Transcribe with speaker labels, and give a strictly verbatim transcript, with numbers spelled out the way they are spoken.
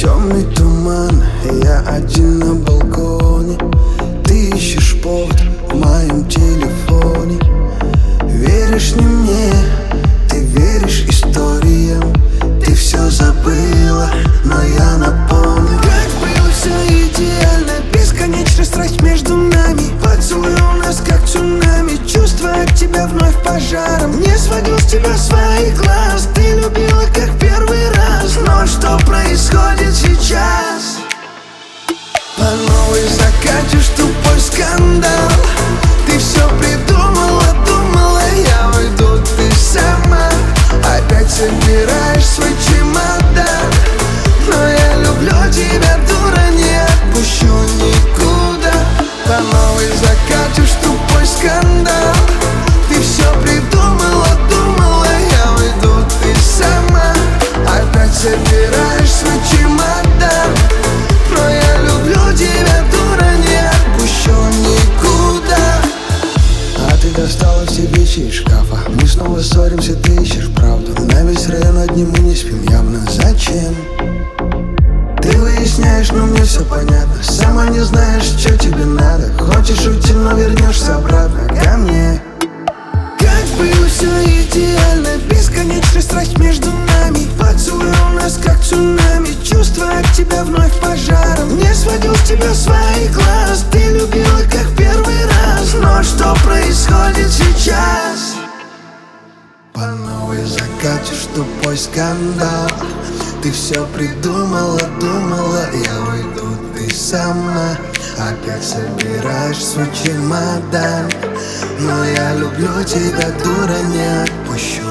Speaker 1: Темный туман, и я один на балконе. Ты ищешь повод в моем телефоне. Веришь не мне, ты веришь историям. Ты все забыла, но я напомню. Как было все идеально, бесконечная страсть между нами. Поцелуй у нас как цунами, чувства от тебя вновь пожаром. Не сводил с тебя своих глаз, ты любила как первый раз. Но что происходит сейчас? По новой закатишь тупой скандал. Ты все придумала, думала, я уйду, ты сама. Опять собираешь свой чемодан. Но я люблю тебя, дура, не отпущу никуда. По новой закатишь тупой скандал. Ты все придумала, думала, я уйду, ты сама. Опять собираешь свой чемодан. Но я люблю тебя, дура, не отпущу никуда. А ты достала все вещи из шкафа. Мы снова ссоримся, ты ищешь правду. На весь район одни мы не спим, явно зачем? Ты выясняешь, но мне все понятно. Сама не знаешь, что тебе надо. Хочешь уйти, но вернешься обратно ко мне. Как было все идеально, бесконечная страсть между нами. Поцелуй у нас как цунами, чувства от тебя вновь пожаром. Не сводил с тебя своих глаз, ты любила как первый раз. Но что происходит сейчас? По новой закатишь тупой скандал. Ты все придумала, думала, я уйду, ты сама. Опять собираешь свой чемодан. Но я люблю тебя, дура, не отпущу